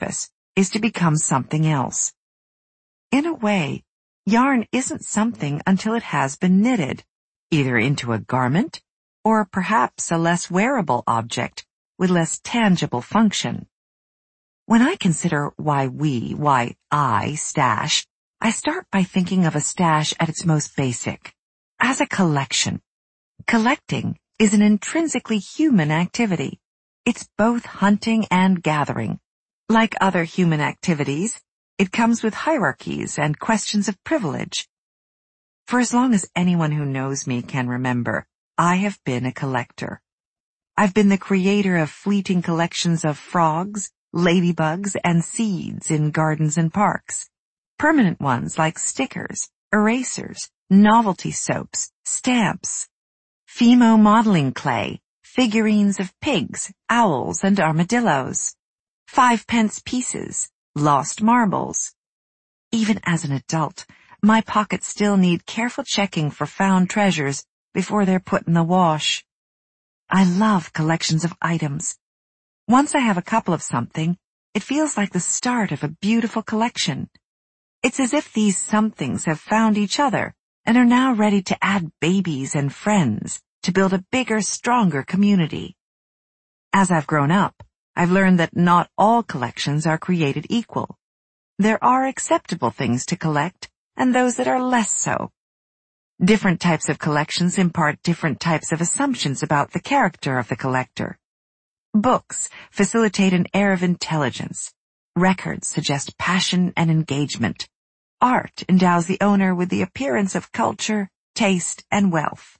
purpose is to become something else. In a way, yarn isn't something until it has been knitted, either into a garment or perhaps a less wearable object with less tangible function. When I consider why I stash, I start by thinking of a stash at its most basic, as a collection. Collecting is an intrinsically human activity. It's both hunting and gathering. Like other human activities, it comes with hierarchies and questions of privilege. For as long as anyone who knows me can remember, I have been a collector. I've been the creator of fleeting collections of frogs, ladybugs, and seeds in gardens and parks. Permanent ones like stickers, erasers, novelty soaps, stamps, Fimo modeling clay, figurines of pigs, owls, and armadillos, 5-pence pieces, lost marbles. Even as an adult, my pockets still need careful checking for found treasures before they're put in the wash. I love collections of items. Once I have a couple of something, it feels like the start of a beautiful collection. It's as if these somethings have found each other and are now ready to add babies and friends to build a bigger, stronger community. As I've grown up, I've learned that not all collections are created equal. There are acceptable things to collect and those that are less so. Different types of collections impart different types of assumptions about the character of the collector. Books facilitate an air of intelligence. Records suggest passion and engagement. Art endows the owner with the appearance of culture, taste, and wealth.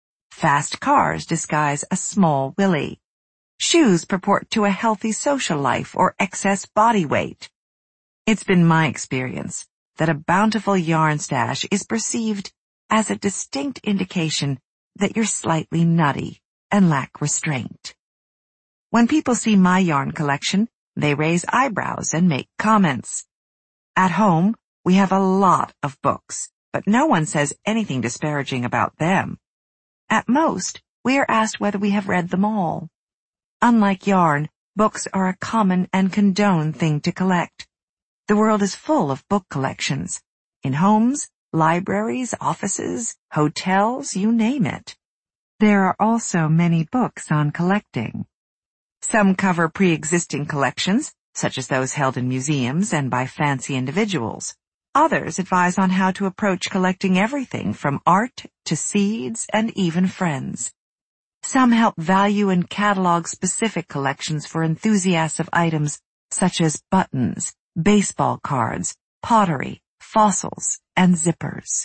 Fast cars disguise a small willy. Shoes purport to a healthy social life or excess body weight. It's been my experience that a bountiful yarn stash is perceived as a distinct indication that you're slightly nutty and lack restraint. When people see my yarn collection, they raise eyebrows and make comments. At home, we have a lot of books, but no one says anything disparaging about them. At most, we are asked whether we have read them all. Unlike yarn, books are a common and condoned thing to collect. The world is full of book collections. In homes, libraries, offices, hotels, you name it. There are also many books on collecting. Some cover pre-existing collections, such as those held in museums and by fancy individuals. Others advise on how to approach collecting everything from art to seeds and even friends. Some help value and catalog specific collections for enthusiasts of items such as buttons, baseball cards, pottery, fossils, and zippers.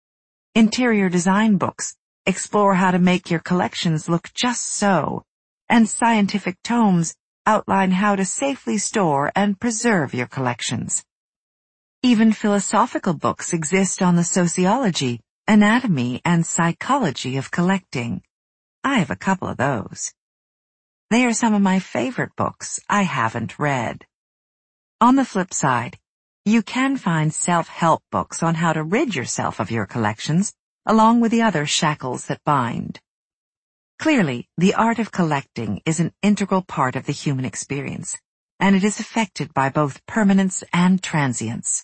Interior design books explore how to make your collections look just so, and scientific tomes outline how to safely store and preserve your collections. Even philosophical books exist on the sociology, anatomy, and psychology of collecting. I have a couple of those. They are some of my favorite books I haven't read. On the flip side, you can find self-help books on how to rid yourself of your collections, along with the other shackles that bind. Clearly, the art of collecting is an integral part of the human experience, and it is affected by both permanence and transience.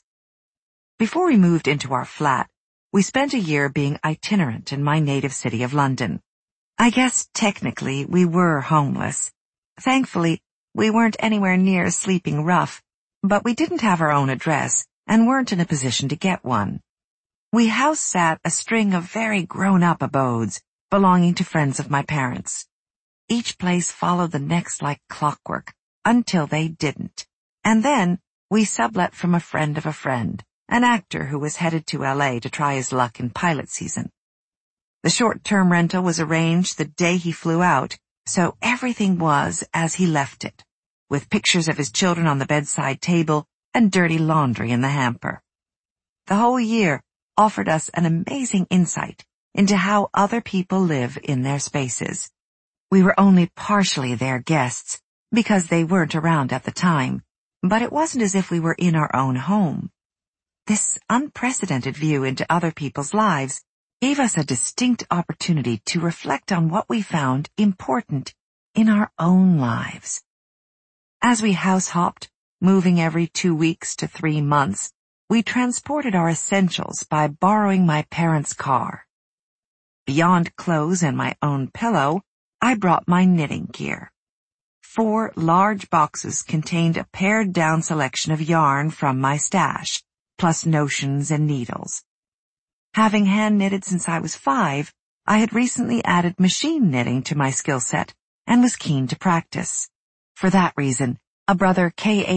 Before we moved into our flat, we spent a year being itinerant in my native city of London. I guess technically we were homeless. Thankfully, we weren't anywhere near sleeping rough, but we didn't have our own address and weren't in a position to get one. We house sat a string of very grown-up abodes belonging to friends of my parents. Each place followed the next like clockwork until they didn't. And then we sublet from a friend of a friend, an actor who was headed to LA to try his luck in pilot season. The short-term rental was arranged the day he flew out, so everything was as he left it, with pictures of his children on the bedside table and dirty laundry in the hamper. The whole year offered us an amazing insight into how other people live in their spaces. We were only partially their guests because they weren't around at the time, but it wasn't as if we were in our own home. This unprecedented view into other people's lives gave us a distinct opportunity to reflect on what we found important in our own lives. As we house-hopped, moving every 2 weeks to 3 months, we transported our essentials by borrowing my parents' car. Beyond clothes and my own pillow, I brought my knitting gear. 4 large boxes contained a pared-down selection of yarn from my stash, plus notions and needles. Having hand-knitted since I was 5, I had recently added machine knitting to my skill set and was keen to practice. For that reason, a Brother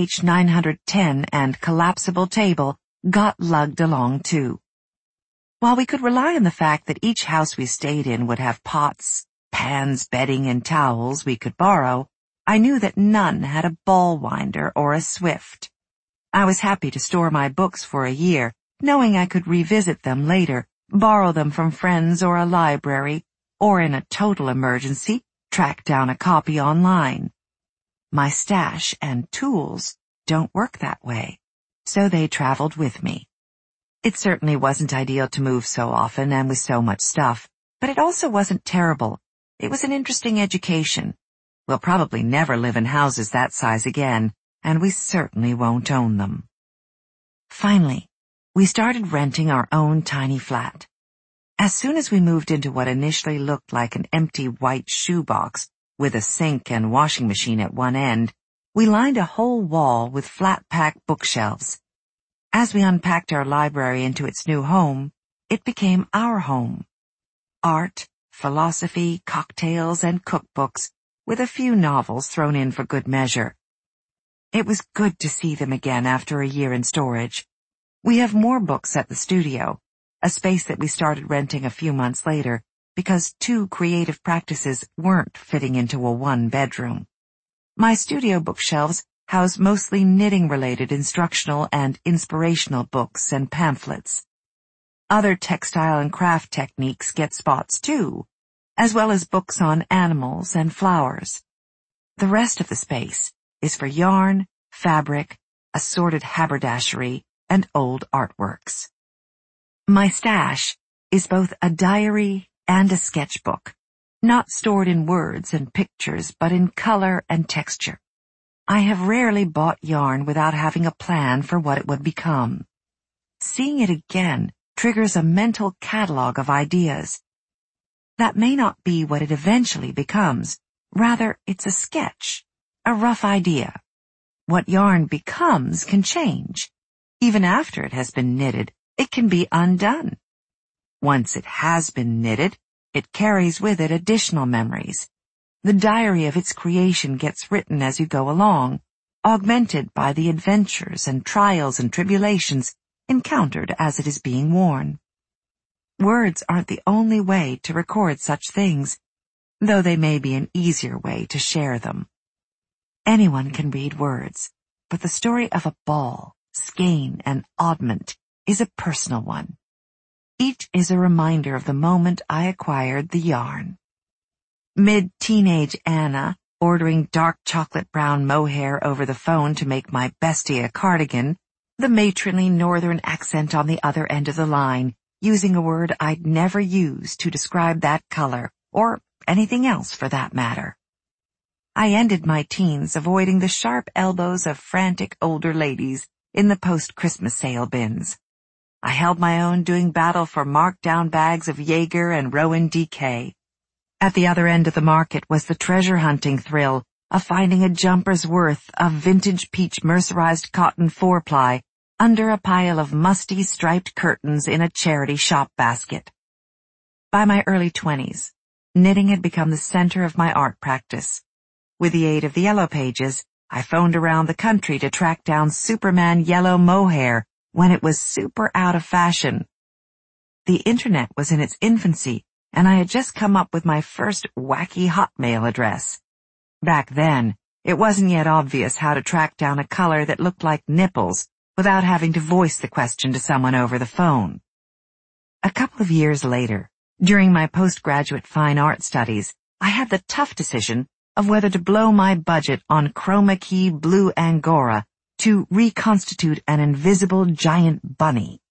KH910 and collapsible table got lugged along too. While we could rely on the fact that each house we stayed in would have pots, pans, bedding, and towels we could borrow, I knew that none had a ball winder or a Swift. I was happy to store my books for a year, knowing I could revisit them later, borrow them from friends or a library, or in a total emergency, track down a copy online. My stash and tools don't work that way, so they traveled with me. It certainly wasn't ideal to move so often and with so much stuff, but it also wasn't terrible. It was an interesting education. We'll probably never live in houses that size again, and we certainly won't own them. Finally, we started renting our own tiny flat. As soon as we moved into what initially looked like an empty white shoebox with a sink and washing machine at one end, we lined a whole wall with flat-pack bookshelves. As we unpacked our library into its new home, it became our home. Art, philosophy, cocktails, and cookbooks, with a few novels thrown in for good measure. It was good to see them again after a year in storage. We have more books at the studio, a space that we started renting a few months later because 2 creative practices weren't fitting into a 1-bedroom. My studio bookshelves house mostly knitting-related instructional and inspirational books and pamphlets. Other textile and craft techniques get spots too, as well as books on animals and flowers. The rest of the space is for yarn, fabric, assorted haberdashery, and old artworks. My stash is both a diary and a sketchbook, not stored in words and pictures, but in color and texture. I have rarely bought yarn without having a plan for what it would become. Seeing it again triggers a mental catalog of ideas. That may not be what it eventually becomes. Rather, it's a sketch, a rough idea. What yarn becomes can change. Even after it has been knitted, it can be undone. Once it has been knitted, it carries with it additional memories. The diary of its creation gets written as you go along, augmented by the adventures and trials and tribulations encountered as it is being worn. Words aren't the only way to record such things, though they may be an easier way to share them. Anyone can read words, but the story of a ball, skein, and oddment is a personal one. Each is a reminder of the moment I acquired the yarn. Mid-teenage Anna, ordering dark chocolate brown mohair over the phone to make my bestie a cardigan, the matronly northern accent on the other end of the line, using a word I'd never use to describe that color, or anything else for that matter. I ended my teens avoiding the sharp elbows of frantic older ladies in the post-Christmas sale bins. I held my own doing battle for marked-down bags of Jaeger and Rowan DK. At the other end of the market was the treasure-hunting thrill of finding a jumper's worth of vintage peach mercerized cotton 4-ply under a pile of musty striped curtains in a charity shop basket. By my early 20s, knitting had become the center of my art practice. With the aid of the Yellow Pages, I phoned around the country to track down Superman yellow mohair when it was super out of fashion. The internet was in its infancy, and I had just come up with my first wacky Hotmail address. Back then, it wasn't yet obvious how to track down a color that looked like nipples without having to voice the question to someone over the phone. A couple of years later, during my postgraduate fine art studies, I had the tough decision of whether to blow my budget on chroma key blue angora to reconstitute an invisible giant bunny.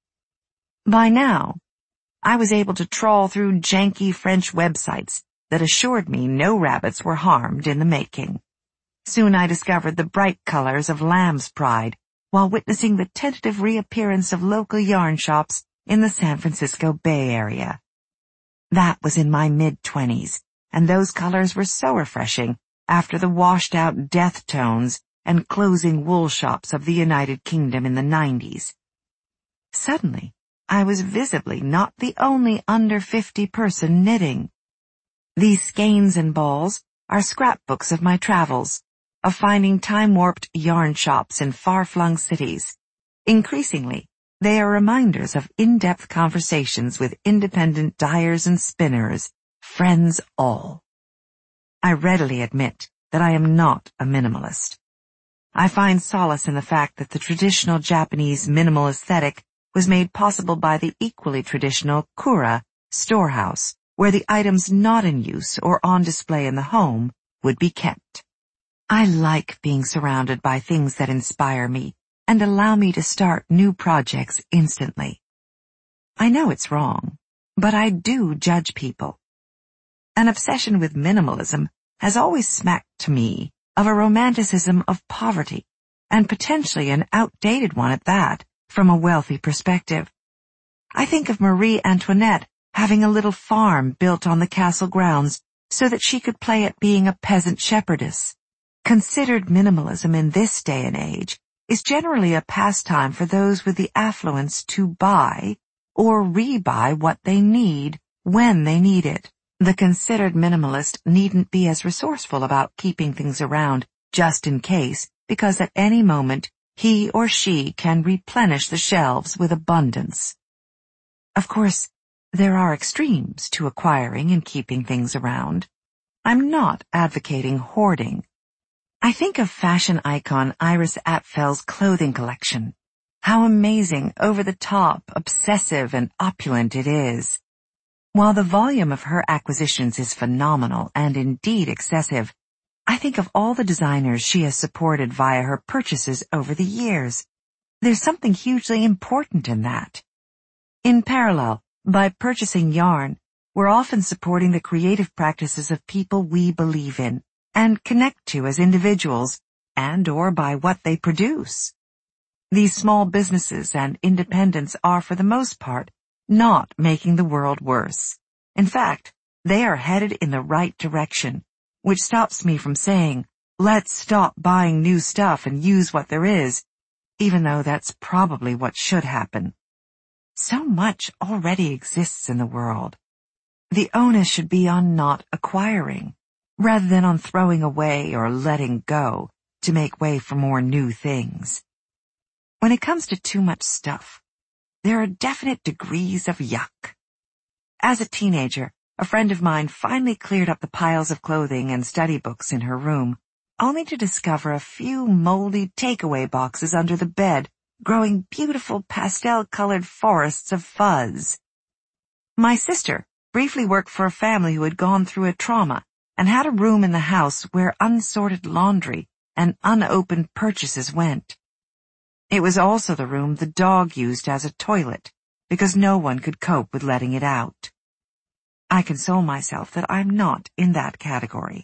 By now, I was able to trawl through janky French websites that assured me no rabbits were harmed in the making. Soon I discovered the bright colors of lamb's pride while witnessing the tentative reappearance of local yarn shops in the San Francisco Bay Area. That was in my mid-20s, and those colors were so refreshing after the washed-out death tones and closing wool shops of the United Kingdom in the 90s. Suddenly, I was visibly not the only under 50 person knitting. These skeins and balls are scrapbooks of my travels, of finding time-warped yarn shops in far-flung cities. Increasingly, they are reminders of in-depth conversations with independent dyers and spinners, friends all. I readily admit that I am not a minimalist. I find solace in the fact that the traditional Japanese minimal aesthetic was made possible by the equally traditional kura storehouse, where the items not in use or on display in the home would be kept. I like being surrounded by things that inspire me and allow me to start new projects instantly. I know it's wrong, but I do judge people. An obsession with minimalism has always smacked to me of a romanticism of poverty, and potentially an outdated one at that, from a wealthy perspective. I think of Marie Antoinette having a little farm built on the castle grounds so that she could play at being a peasant shepherdess. Considered minimalism in this day and age is generally a pastime for those with the affluence to buy or rebuy what they need when they need it. The considered minimalist needn't be as resourceful about keeping things around just in case, because at any moment he or she can replenish the shelves with abundance. Of course, there are extremes to acquiring and keeping things around. I'm not advocating hoarding. I think of fashion icon Iris Apfel's clothing collection. How amazing, over-the-top, obsessive, and opulent it is. While the volume of her acquisitions is phenomenal and indeed excessive, I think of all the designers she has supported via her purchases over the years. There's something hugely important in that. In parallel, by purchasing yarn, we're often supporting the creative practices of people we believe in and connect to as individuals, and/or by what they produce. These small businesses and independents are, for the most part, not making the world worse. In fact, they are headed in the right direction, which stops me from saying, let's stop buying new stuff and use what there is, even though that's probably what should happen. So much already exists in the world. The onus should be on not acquiring, rather than on throwing away or letting go to make way for more new things. When it comes to too much stuff, there are definite degrees of yuck. As a teenager, a friend of mine finally cleared up the piles of clothing and study books in her room, only to discover a few moldy takeaway boxes under the bed, growing beautiful pastel-colored forests of fuzz. My sister briefly worked for a family who had gone through a trauma and had a room in the house where unsorted laundry and unopened purchases went. It was also the room the dog used as a toilet, because no one could cope with letting it out. I console myself that I'm not in that category.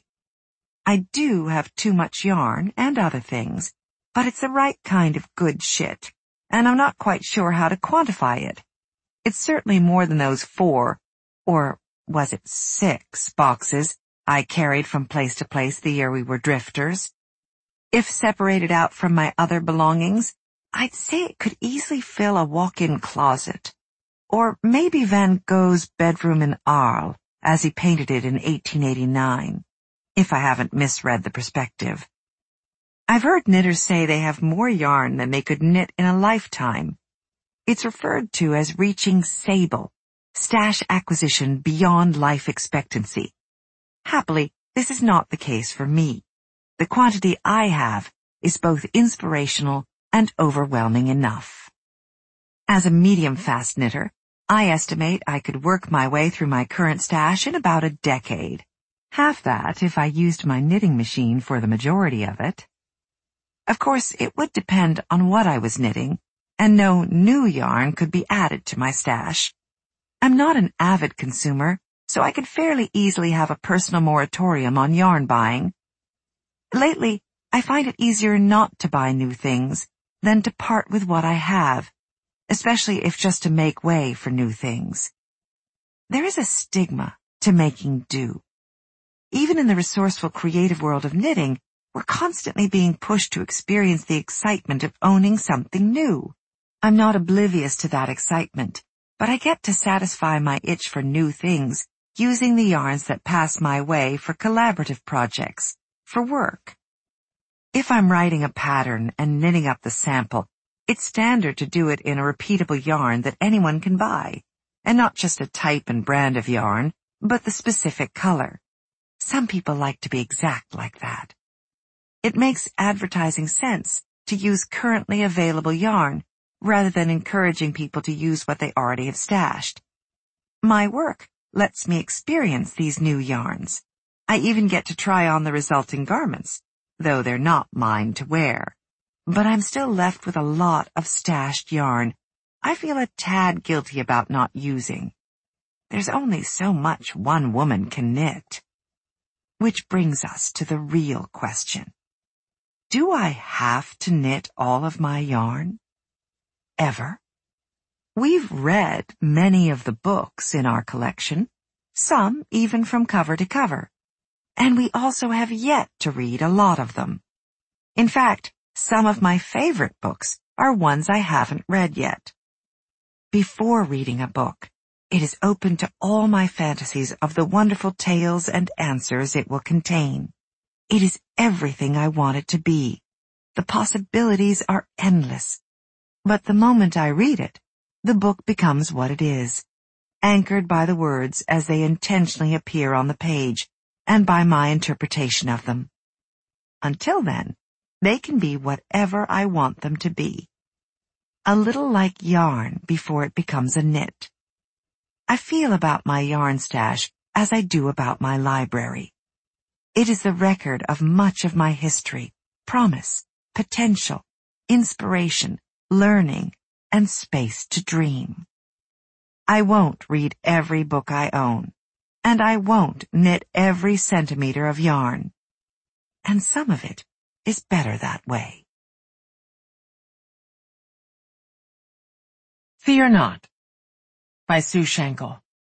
I do have too much yarn and other things, but it's the right kind of good shit, and I'm not quite sure how to quantify it. It's certainly more than those 4, or was it 6 boxes I carried from place to place the year we were drifters. If separated out from my other belongings, I'd say it could easily fill a walk-in closet, or maybe Van Gogh's bedroom in Arles, as he painted it in 1889, if I haven't misread the perspective. I've heard knitters say they have more yarn than they could knit in a lifetime. It's referred to as reaching sable, stash acquisition beyond life expectancy. Happily, this is not the case for me. The quantity I have is both inspirational and overwhelming enough. As a medium-fast knitter, I estimate I could work my way through my current stash in about a decade. Half that if I used my knitting machine for the majority of it. Of course, it would depend on what I was knitting, and no new yarn could be added to my stash. I'm not an avid consumer, so I could fairly easily have a personal moratorium on yarn buying. Lately, I find it easier not to buy new things than to part with what I have, especially if just to make way for new things. There is a stigma to making do. Even in the resourceful, creative world of knitting, we're constantly being pushed to experience the excitement of owning something new. I'm not oblivious to that excitement, but I get to satisfy my itch for new things using the yarns that pass my way for collaborative projects, for work. If I'm writing a pattern and knitting up the sample, it's standard to do it in a repeatable yarn that anyone can buy, and not just a type and brand of yarn, but the specific color. Some people like to be exact like that. It makes advertising sense to use currently available yarn rather than encouraging people to use what they already have stashed. My work lets me experience these new yarns. I even get to try on the resulting garments, though they're not mine to wear. But I'm still left with a lot of stashed yarn I feel a tad guilty about not using. There's only so much one woman can knit. Which brings us to the real question. Do I have to knit all of my yarn? Ever? We've read many of the books in our collection, some even from cover to cover, and we also have yet to read a lot of them. In fact, some of my favorite books are ones I haven't read yet. Before reading a book, it is open to all my fantasies of the wonderful tales and answers it will contain. It is everything I want it to be. The possibilities are endless. But the moment I read it, the book becomes what it is, anchored by the words as they intentionally appear on the page and by my interpretation of them. Until then, they can be whatever I want them to be. A little like yarn before it becomes a knit. I feel about my yarn stash as I do about my library. It is the record of much of my history, promise, potential, inspiration, learning, and space to dream. I won't read every book I own, and I won't knit every centimeter of yarn. And some of it is better that way. Fear Not by Sue Schenkel.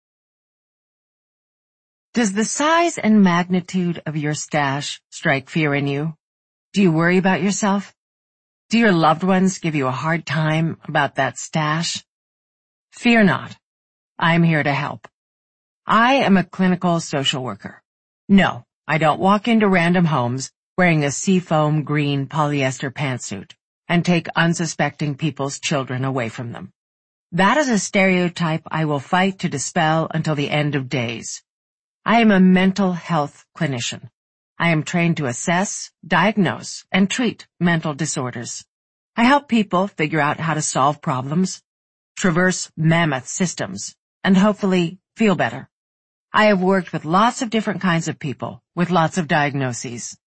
Does the size and magnitude of your stash strike fear in you? Do you worry about yourself? Do your loved ones give you a hard time about that stash? Fear not. I'm here to help. I am a clinical social worker. No, I don't walk into random homes wearing a seafoam green polyester pantsuit and take unsuspecting people's children away from them. That is a stereotype I will fight to dispel until the end of days. I am a mental health clinician. I am trained to assess, diagnose, and treat mental disorders. I help people figure out how to solve problems, traverse mammoth systems, and hopefully feel better. I have worked with lots of different kinds of people with lots of diagnoses.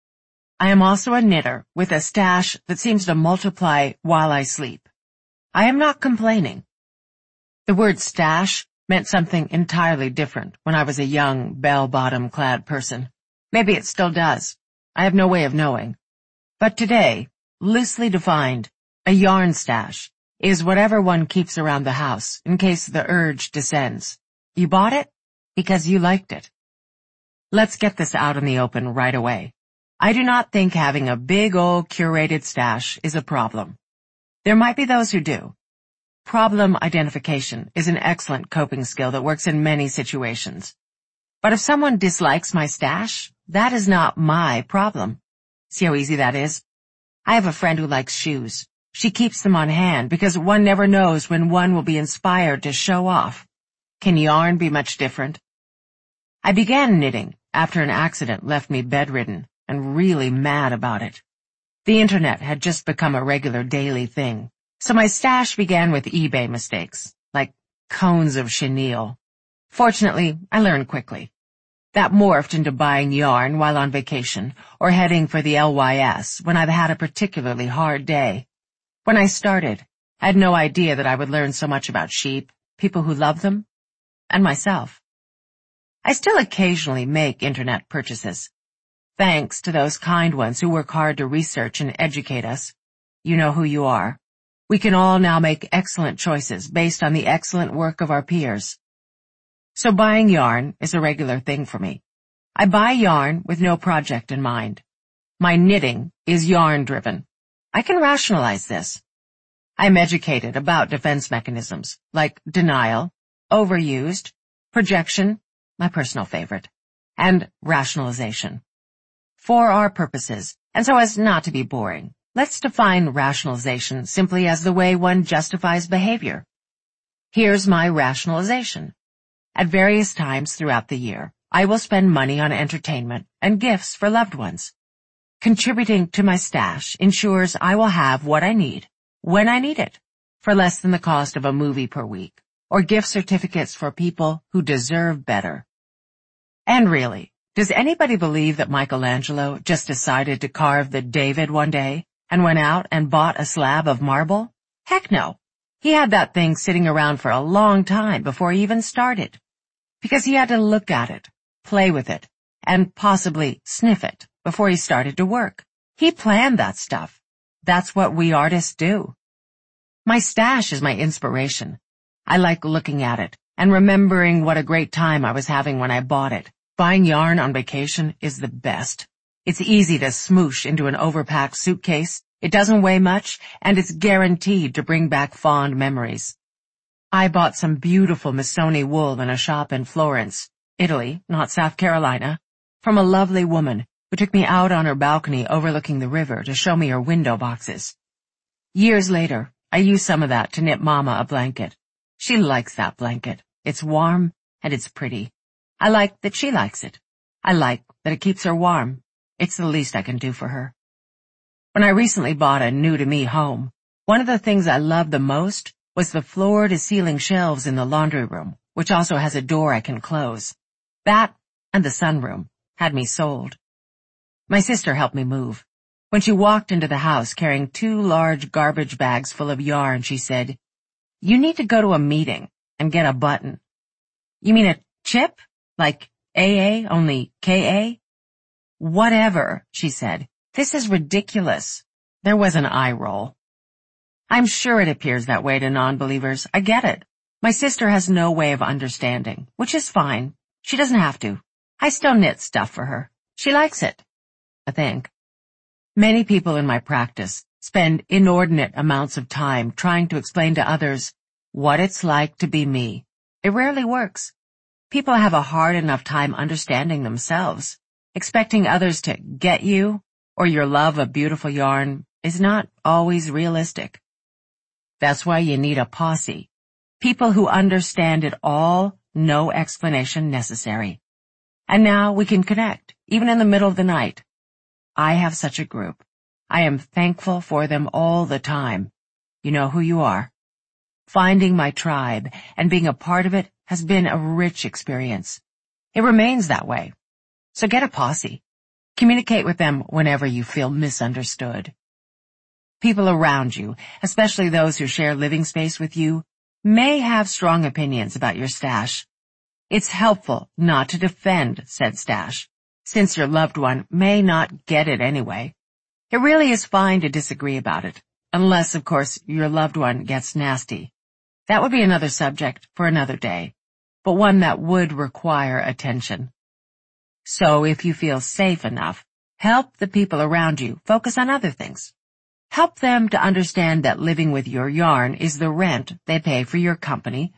I am also a knitter with a stash that seems to multiply while I sleep. I am not complaining. The word stash meant something entirely different when I was a young, bell-bottom clad person. Maybe it still does. I have no way of knowing. But today, loosely defined, a yarn stash is whatever one keeps around the house in case the urge descends. You bought it because you liked it. Let's get this out in the open right away. I do not think having a big old curated stash is a problem. There might be those who do. Problem identification is an excellent coping skill that works in many situations. But if someone dislikes my stash, that is not my problem. See how easy that is? I have a friend who likes shoes. She keeps them on hand because one never knows when one will be inspired to show off. Can yarn be much different? I began knitting after an accident left me bedridden and really mad about it. The internet had just become a regular daily thing. So my stash began with eBay mistakes, like cones of chenille. Fortunately, I learned quickly. That morphed into buying yarn while on vacation or heading for the LYS when I've had a particularly hard day. When I started, I had no idea that I would learn so much about sheep, people who love them, and myself. I still occasionally make internet purchases. Thanks to those kind ones who work hard to research and educate us. You know who you are. We can all now make excellent choices based on the excellent work of our peers. So buying yarn is a regular thing for me. I buy yarn with no project in mind. My knitting is yarn-driven. I can rationalize this. I'm educated about defense mechanisms like denial, overused, projection, my personal favorite, and rationalization. For our purposes, and so as not to be boring, let's define rationalization simply as the way one justifies behavior. Here's my rationalization. At various times throughout the year, I will spend money on entertainment and gifts for loved ones. Contributing to my stash ensures I will have what I need, when I need it, for less than the cost of a movie per week, or gift certificates for people who deserve better. And really, does anybody believe that Michelangelo just decided to carve the David one day and went out and bought a slab of marble? Heck no. He had that thing sitting around for a long time before he even started, because he had to look at it, play with it, and possibly sniff it before he started to work. He planned that stuff. That's what we artists do. My stash is my inspiration. I like looking at it and remembering what a great time I was having when I bought it. Buying yarn on vacation is the best. It's easy to smoosh into an overpacked suitcase, it doesn't weigh much, and it's guaranteed to bring back fond memories. I bought some beautiful Missoni wool in a shop in Florence, Italy, not South Carolina, from a lovely woman who took me out on her balcony overlooking the river to show me her window boxes. Years later, I used some of that to knit Mama a blanket. She likes that blanket. It's warm and it's pretty. I like that she likes it. I like that it keeps her warm. It's the least I can do for her. When I recently bought a new-to-me home, one of the things I loved the most was the floor-to-ceiling shelves in the laundry room, which also has a door I can close. That and the sunroom had me sold. My sister helped me move. When she walked into the house carrying 2 large garbage bags full of yarn, she said, "You need to go to a meeting and get a button." "You mean a chip? Like AA, only KA?" "Whatever," she said. "This is ridiculous." There was an eye roll. I'm sure it appears that way to non-believers. I get it. My sister has no way of understanding, which is fine. She doesn't have to. I still knit stuff for her. She likes it, I think. Many people in my practice spend inordinate amounts of time trying to explain to others what it's like to be me. It rarely works. People have a hard enough time understanding themselves. Expecting others to get you or your love of beautiful yarn is not always realistic. That's why you need a posse. People who understand it all, no explanation necessary. And now we can connect, even in the middle of the night. I have such a group. I am thankful for them all the time. You know who you are. Finding my tribe and being a part of it has been a rich experience. It remains that way. So get a posse. Communicate with them whenever you feel misunderstood. People around you, especially those who share living space with you, may have strong opinions about your stash. It's helpful not to defend said stash, since your loved one may not get it anyway. It really is fine to disagree about it, unless, of course, your loved one gets nasty. That would be another subject for another day, but one that would require attention. So if you feel safe enough, help the people around you focus on other things. Help them to understand that living with your yarn is the rent they pay for your company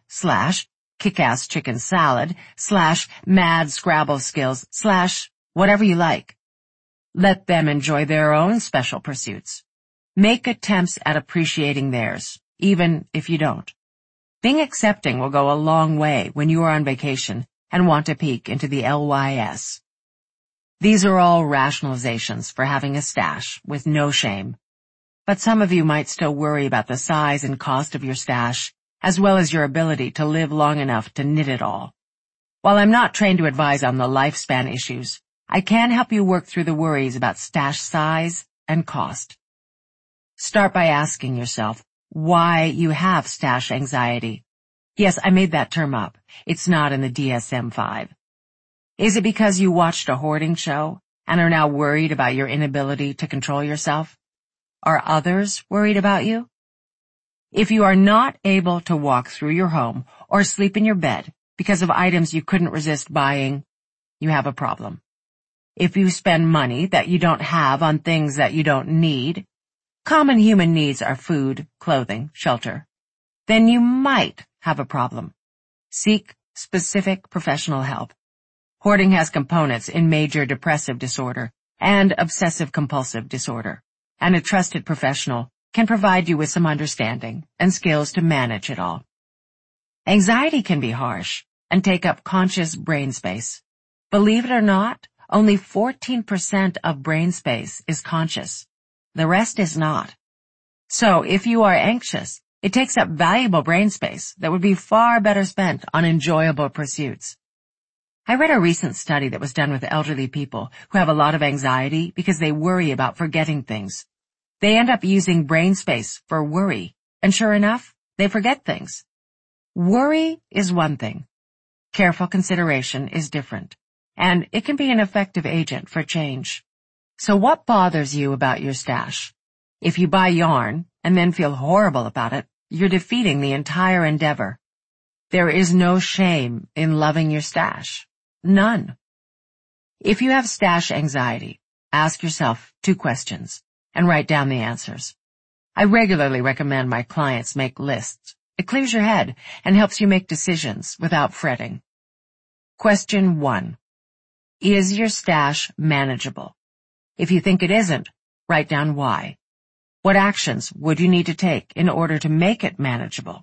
/ kick-ass chicken salad / mad Scrabble skills / whatever you like. Let them enjoy their own special pursuits. Make attempts at appreciating theirs, even if you don't. Being accepting will go a long way when you are on vacation and want to peek into the LYS. These are all rationalizations for having a stash with no shame. But some of you might still worry about the size and cost of your stash, as well as your ability to live long enough to knit it all. While I'm not trained to advise on the lifespan issues, I can help you work through the worries about stash size and cost. Start by asking yourself why you have stash anxiety. Yes, I made that term up. It's not in the DSM-5. Is it because you watched a hoarding show and are now worried about your inability to control yourself? Are others worried about you? If you are not able to walk through your home or sleep in your bed because of items you couldn't resist buying, you have a problem. If you spend money that you don't have on things that you don't need, common human needs are food, clothing, shelter, then you might have a problem. Seek specific professional help. Hoarding has components in major depressive disorder and obsessive-compulsive disorder, and a trusted professional can provide you with some understanding and skills to manage it all. Anxiety can be harsh and take up conscious brain space. Believe it or not, only 14% of brain space is conscious. The rest is not. So if you are anxious, it takes up valuable brain space that would be far better spent on enjoyable pursuits. I read a recent study that was done with elderly people who have a lot of anxiety because they worry about forgetting things. They end up using brain space for worry, and sure enough, they forget things. Worry is one thing. Careful consideration is different, and it can be an effective agent for change. So what bothers you about your stash? If you buy yarn and then feel horrible about it, you're defeating the entire endeavor. There is no shame in loving your stash. None. If you have stash anxiety, ask yourself 2 questions and write down the answers. I regularly recommend my clients make lists. It clears your head and helps you make decisions without fretting. Question 1. Is your stash manageable? If you think it isn't, write down why. What actions would you need to take in order to make it manageable?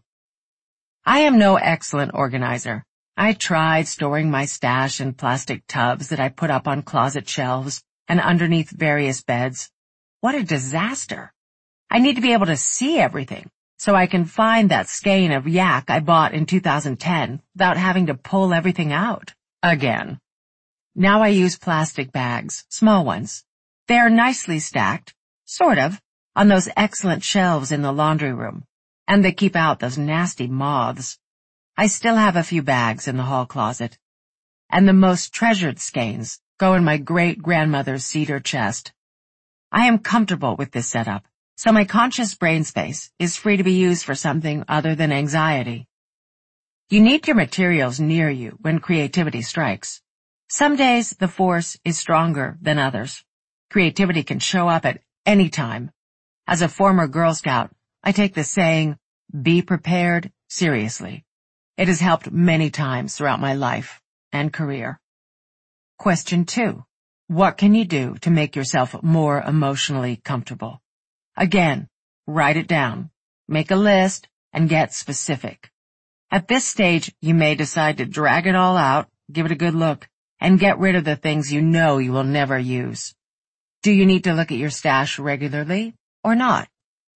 I am no excellent organizer. I tried storing my stash in plastic tubs that I put up on closet shelves and underneath various beds. What a disaster. I need to be able to see everything so I can find that skein of yak I bought in 2010 without having to pull everything out again. Now I use plastic bags, small ones. They are nicely stacked, sort of, on those excellent shelves in the laundry room, and they keep out those nasty moths. I still have a few bags in the hall closet, and the most treasured skeins go in my great-grandmother's cedar chest. I am comfortable with this setup, so my conscious brain space is free to be used for something other than anxiety. You need your materials near you when creativity strikes. Some days the force is stronger than others. Creativity can show up at any time. As a former Girl Scout, I take the saying, "Be prepared," seriously. It has helped many times throughout my life and career. Question 2. What can you do to make yourself more emotionally comfortable? Again, write it down, make a list, and get specific. At this stage, you may decide to drag it all out, give it a good look, and get rid of the things you know you will never use. Do you need to look at your stash regularly or not?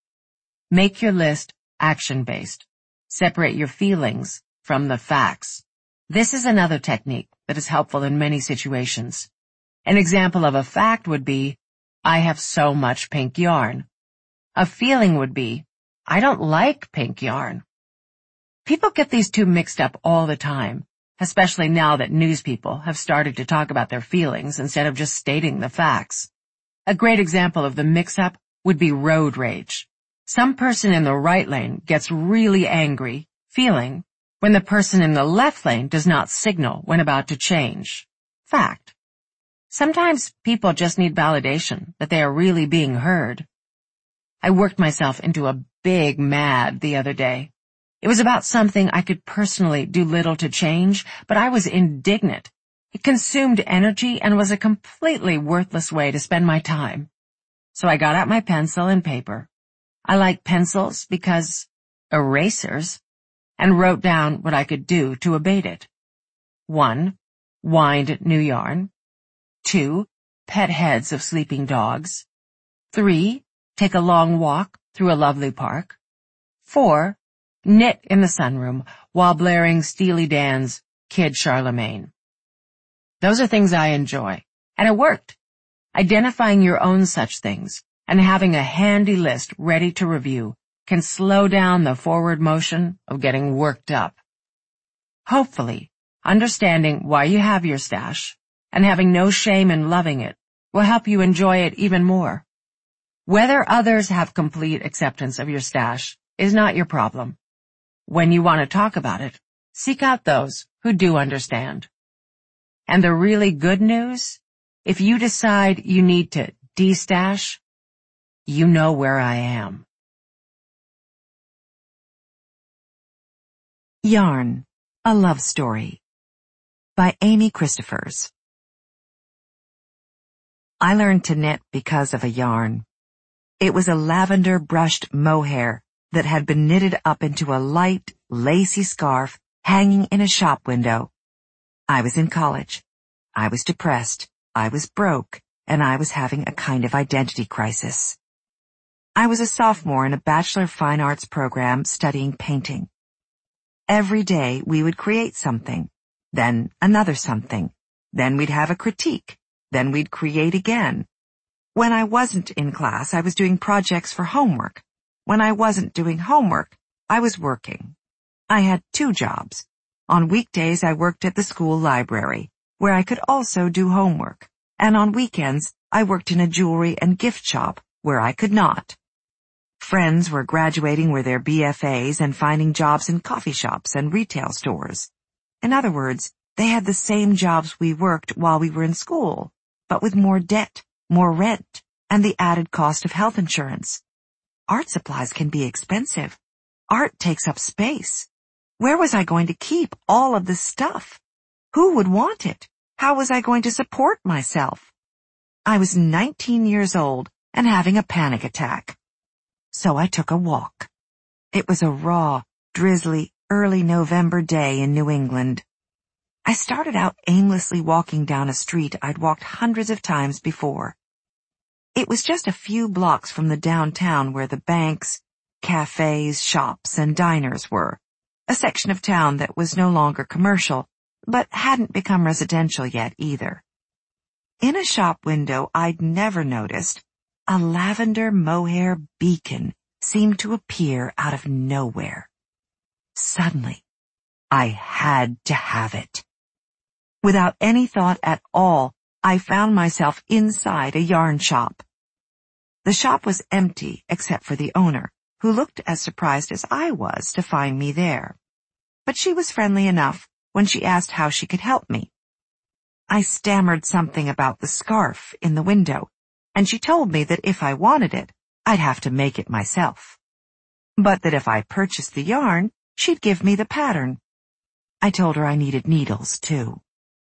Make your list action-based. Separate your feelings from the facts. This is another technique that is helpful in many situations. An example of a fact would be, I have so much pink yarn. A feeling would be, I don't like pink yarn. People get these two mixed up all the time, especially now that news people have started to talk about their feelings instead of just stating the facts. A great example of the mix-up would be road rage. Some person in the right lane gets really angry, feeling, when the person in the left lane does not signal when about to change. Fact. Sometimes people just need validation that they are really being heard. I worked myself into a big mad the other day. It was about something I could personally do little to change, but I was indignant. It consumed energy and was a completely worthless way to spend my time. So I got out my pencil and paper. I like pencils because erasers, and wrote down what I could do to abate it. 1. Wind new yarn. 2. Pet heads of sleeping dogs. 3. Take a long walk through a lovely park. 4. Knit in the sunroom while blaring Steely Dan's Kid Charlemagne. Those are things I enjoy, and it worked. Identifying your own such things and having a handy list ready to review can slow down the forward motion of getting worked up. Hopefully, understanding why you have your stash and having no shame in loving it will help you enjoy it even more. Whether others have complete acceptance of your stash is not your problem. When you want to talk about it, seek out those who do understand. And the really good news, if you decide you need to de-stash, you know where I am. Yarn, A Love Story by Amy Christophers. I learned to knit because of a yarn. It was a lavender brushed mohair that had been knitted up into a light, lacy scarf hanging in a shop window. I was in college. I was depressed. I was broke, and I was having a kind of identity crisis. I was a sophomore in a Bachelor of Fine Arts program studying painting. Every day we would create something, then another something, then we'd have a critique, then we'd create again. When I wasn't in class, I was doing projects for homework. When I wasn't doing homework, I was working. I had 2 jobs. On weekdays, I worked at the school library, where I could also do homework, and on weekends, I worked in a jewelry and gift shop, where I could not. Friends were graduating with their BFAs and finding jobs in coffee shops and retail stores. In other words, they had the same jobs we worked while we were in school, but with more debt, more rent, and the added cost of health insurance. Art supplies can be expensive. Art takes up space. Where was I going to keep all of this stuff? Who would want it? How was I going to support myself? I was 19 years old and having a panic attack. So I took a walk. It was a raw, drizzly, early November day in New England. I started out aimlessly walking down a street I'd walked hundreds of times before. It was just a few blocks from the downtown where the banks, cafes, shops, and diners were, a section of town that was no longer commercial, but hadn't become residential yet either. In a shop window I'd never noticed, a lavender mohair beacon seemed to appear out of nowhere. Suddenly, I had to have it. Without any thought at all, I found myself inside a yarn shop. The shop was empty except for the owner, who looked as surprised as I was to find me there. But she was friendly enough when she asked how she could help me. I stammered something about the scarf in the window, and she told me that if I wanted it, I'd have to make it myself. But that if I purchased the yarn, she'd give me the pattern. I told her I needed needles, too.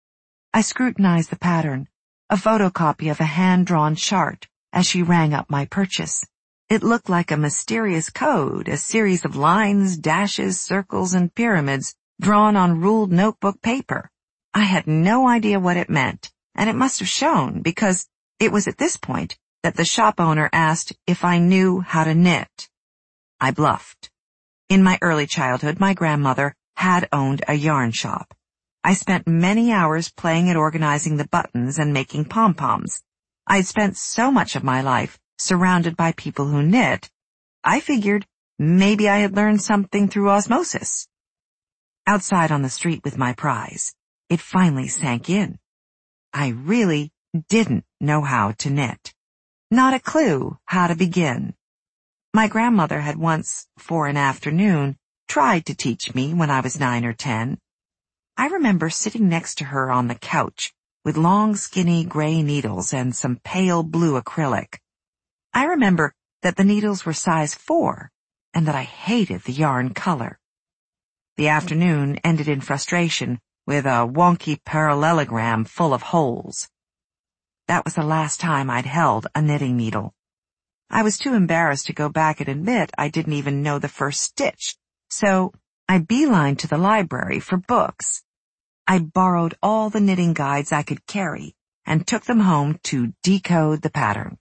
I scrutinized the pattern, a photocopy of a hand-drawn chart, as she rang up my purchase. It looked like a mysterious code, a series of lines, dashes, circles, and pyramids drawn on ruled notebook paper. I had no idea what it meant, and it must have shown because it was at this point that the shop owner asked if I knew how to knit. I bluffed. In my early childhood, my grandmother had owned a yarn shop. I spent many hours playing at organizing the buttons and making pom-poms. I'd spent so much of my life surrounded by people who knit, I figured maybe I had learned something through osmosis. Outside on the street with my prize, it finally sank in. I really didn't know how to knit. Not a clue how to begin. My grandmother had once, for an afternoon, tried to teach me when I was 9 or 10. I remember sitting next to her on the couch with long, skinny gray needles and some pale blue acrylic. I remember that the needles were size 4 and that I hated the yarn color. The afternoon ended in frustration with a wonky parallelogram full of holes. That was the last time I'd held a knitting needle. I was too embarrassed to go back and admit I didn't even know the first stitch, so I beelined to the library for books. I borrowed all the knitting guides I could carry and took them home to decode the pattern.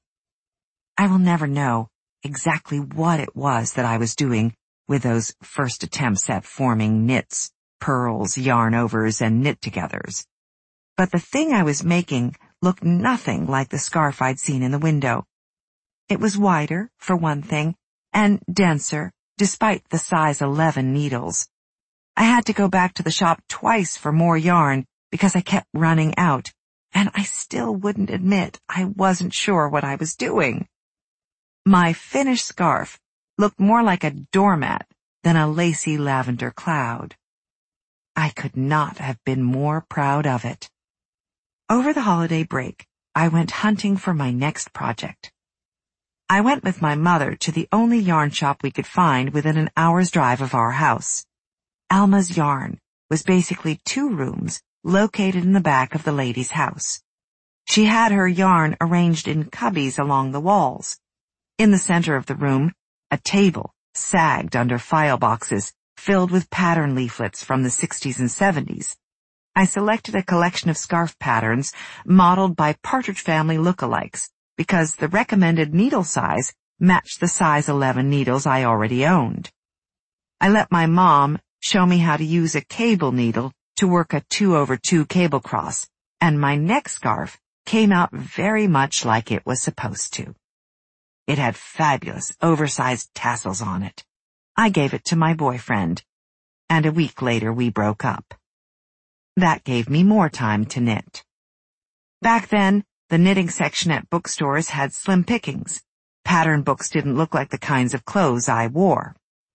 I will never know exactly what it was that I was doing with those first attempts at forming knits, purls, yarn-overs, and knit-togethers. But the thing I was making looked nothing like the scarf I'd seen in the window. It was wider, for one thing, and denser, despite the size 11 needles. I had to go back to the shop twice for more yarn because I kept running out, and I still wouldn't admit I wasn't sure what I was doing. My finished scarf looked more like a doormat than a lacy lavender cloud. I could not have been more proud of it. Over the holiday break, I went hunting for my next project. I went with my mother to the only yarn shop we could find within an hour's drive of our house. Alma's Yarn was basically 2 rooms located in the back of the lady's house. She had her yarn arranged in cubbies along the walls. In the center of the room, a table sagged under file boxes filled with pattern leaflets from the 60s and 70s. I selected a collection of scarf patterns modeled by Partridge Family lookalikes because the recommended needle size matched the size 11 needles I already owned. I let my mom show me how to use a cable needle to work a 2/2 cable cross, and my next scarf came out very much like it was supposed to. It had fabulous, oversized tassels on it. I gave it to my boyfriend, and a week later we broke up. That gave me more time to knit. Back then, the knitting section at bookstores had slim pickings. Pattern books didn't look like the kinds of clothes I wore.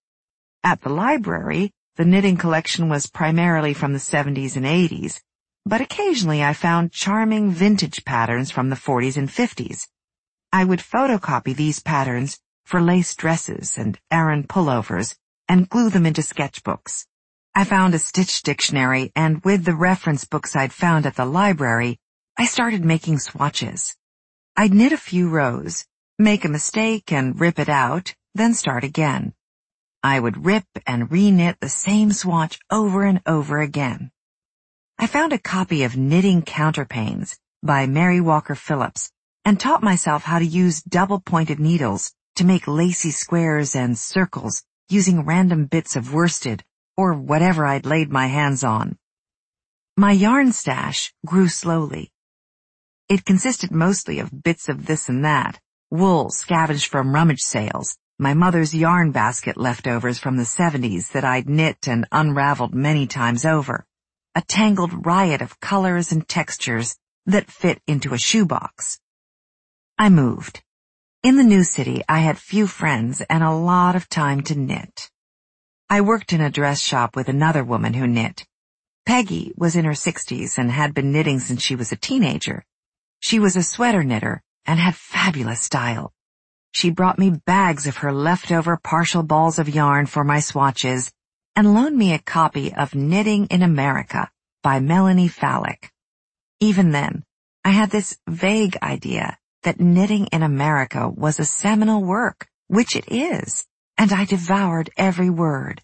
At the library, the knitting collection was primarily from the 70s and 80s, but occasionally I found charming vintage patterns from the 40s and 50s. I would photocopy these patterns for lace dresses and Aran pullovers and glue them into sketchbooks. I found a stitch dictionary, and with the reference books I'd found at the library, I started making swatches. I'd knit a few rows, make a mistake and rip it out, then start again. I would rip and re-knit the same swatch over and over again. I found a copy of Knitting Counterpanes by Mary Walker Phillips and taught myself how to use double-pointed needles to make lacy squares and circles using random bits of worsted or whatever I'd laid my hands on. My yarn stash grew slowly. It consisted mostly of bits of this and that, wool scavenged from rummage sales, my mother's yarn basket leftovers from the 70s that I'd knit and unraveled many times over, a tangled riot of colors and textures that fit into a shoebox. I moved. In the new city, I had few friends and a lot of time to knit. I worked in a dress shop with another woman who knit. Peggy was in her 60s and had been knitting since she was a teenager. She was a sweater knitter and had fabulous style. She brought me bags of her leftover partial balls of yarn for my swatches and loaned me a copy of Knitting in America by Melanie Fallick. Even then, I had this vague idea that Knitting in America was a seminal work, which it is, and I devoured every word.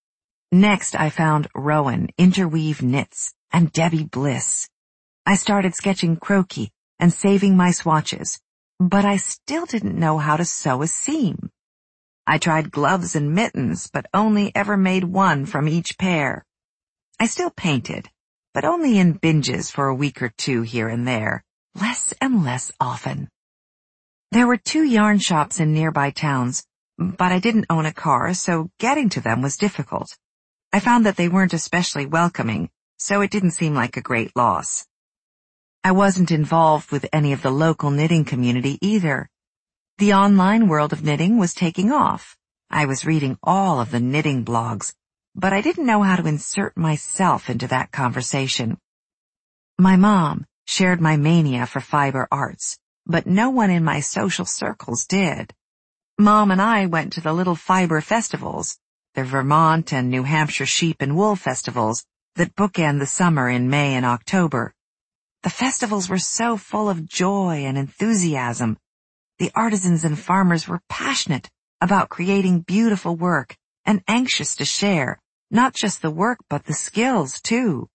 Next, I found Rowan Interweave Knits and Debbie Bliss. I started sketching croquis and saving my swatches, but I still didn't know how to sew a seam. I tried gloves and mittens, but only ever made one from each pair. I still painted, but only in binges for a week or 2 here and there, less and less often. There were 2 yarn shops in nearby towns, but I didn't own a car, so getting to them was difficult. I found that they weren't especially welcoming, so it didn't seem like a great loss. I wasn't involved with any of the local knitting community either. The online world of knitting was taking off. I was reading all of the knitting blogs, but I didn't know how to insert myself into that conversation. My mom shared my mania for fiber arts, but no one in my social circles did. Mom and I went to the little fiber festivals, the Vermont and New Hampshire sheep and wool festivals that bookend the summer in May and October. The festivals were so full of joy and enthusiasm. The artisans and farmers were passionate about creating beautiful work and anxious to share, not just the work but the skills too.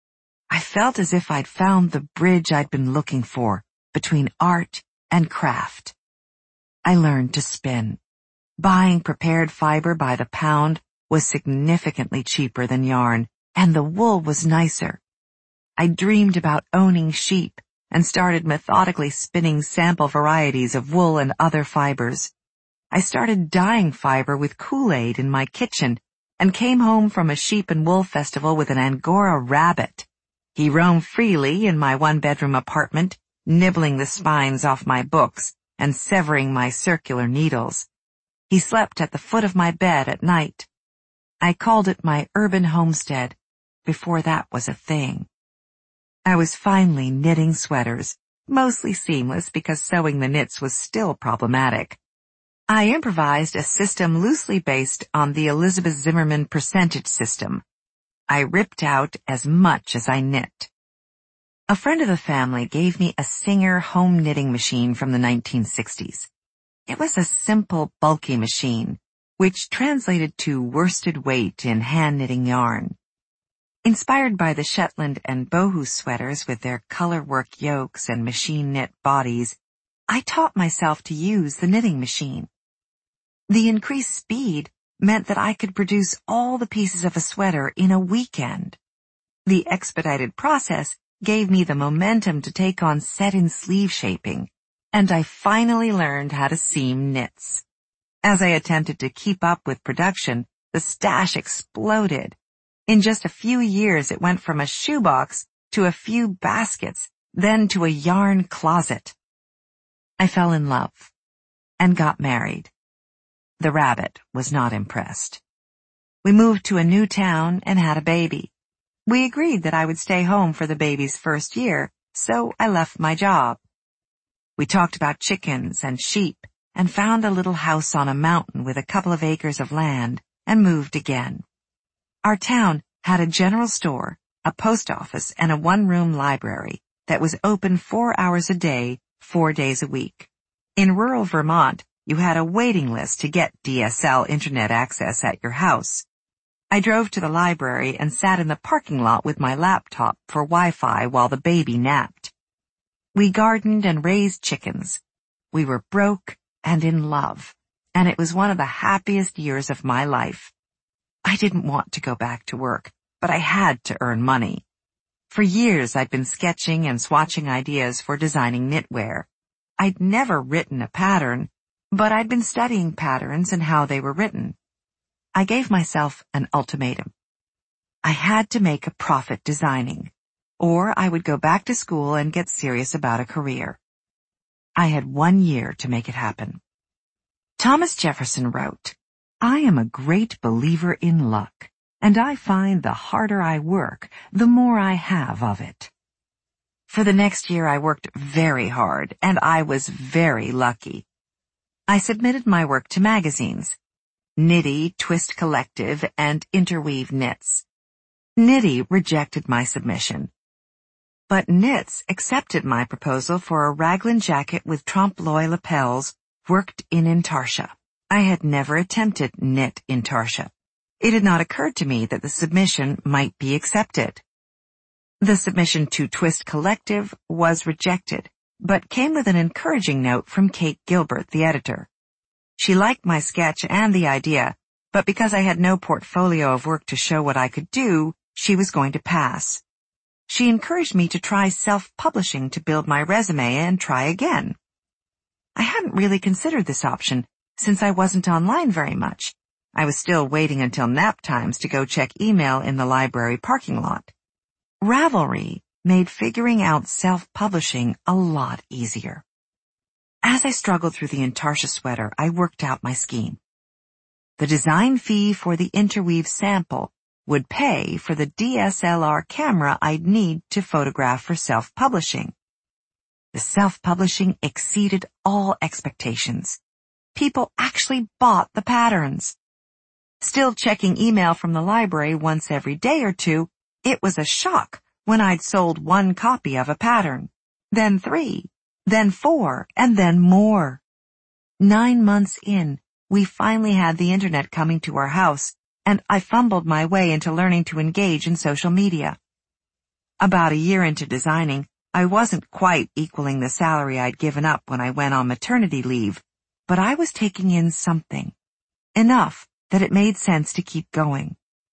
I felt as if I'd found the bridge I'd been looking for between art and craft. I learned to spin. Buying prepared fiber by the pound was significantly cheaper than yarn, and the wool was nicer. I dreamed about owning sheep and started methodically spinning sample varieties of wool and other fibers. I started dyeing fiber with Kool-Aid in my kitchen and came home from a sheep and wool festival with an Angora rabbit. He roamed freely in my one-bedroom apartment, nibbling the spines off my books and severing my circular needles. He slept at the foot of my bed at night. I called it my urban homestead before that was a thing. I was finally knitting sweaters, mostly seamless because sewing the knits was still problematic. I improvised a system loosely based on the Elizabeth Zimmerman percentage system. I ripped out as much as I knit. A friend of the family gave me a Singer home knitting machine from the 1960s. It was a simple, bulky machine, which translated to worsted weight in hand-knitting yarn. Inspired by the Shetland and boho sweaters with their color-work yokes and machine-knit bodies, I taught myself to use the knitting machine. The increased speed meant that I could produce all the pieces of a sweater in a weekend. The expedited process gave me the momentum to take on set-in sleeve shaping, and I finally learned how to seam knits. As I attempted to keep up with production, the stash exploded. In just a few years, it went from a shoebox to a few baskets, then to a yarn closet. I fell in love and got married. The rabbit was not impressed. We moved to a new town and had a baby. We agreed that I would stay home for the baby's first year, so I left my job. We talked about chickens and sheep and found a little house on a mountain with a couple of acres of land and moved again. Our town had a general store, a post office, and a one-room library that was open 4 hours a day, 4 days a week. In rural Vermont, you had a waiting list to get DSL internet access at your house. I drove to the library and sat in the parking lot with my laptop for Wi-Fi while the baby napped. We gardened and raised chickens. We were broke and in love, and it was one of the happiest years of my life. I didn't want to go back to work, but I had to earn money. For years I'd been sketching and swatching ideas for designing knitwear. I'd never written a pattern, but I'd been studying patterns and how they were written. I gave myself an ultimatum. I had to make a profit designing, or I would go back to school and get serious about a career. I had 1 year to make it happen. Thomas Jefferson wrote, "I am a great believer in luck, and I find the harder I work, the more I have of it." For the next year I worked very hard, and I was very lucky. I submitted my work to magazines, Knitty, Twist Collective, and Interweave Knits. Knitty rejected my submission, but Knits accepted my proposal for a raglan jacket with trompe-l'oeil lapels worked in intarsia. I had never attempted knit intarsia. It had not occurred to me that the submission might be accepted. The submission to Twist Collective was rejected, but came with an encouraging note from Kate Gilbert, the editor. She liked my sketch and the idea, but because I had no portfolio of work to show what I could do, she was going to pass. She encouraged me to try self-publishing to build my resume and try again. I hadn't really considered this option, since I wasn't online very much. I was still waiting until nap times to go check email in the library parking lot. Ravelry made figuring out self-publishing a lot easier. As I struggled through the intarsia sweater, I worked out my scheme. The design fee for the interweave sample would pay for the DSLR camera I'd need to photograph for self-publishing. The self-publishing exceeded all expectations. People actually bought the patterns. Still checking email from the library once every day or two, it was a shock when I'd sold 1 copy of a pattern, then 3, then 4, and then more. 9 months in, we finally had the internet coming to our house, and I fumbled my way into learning to engage in social media. About a year into designing, I wasn't quite equaling the salary I'd given up when I went on maternity leave, but I was taking in something. Enough that it made sense to keep going.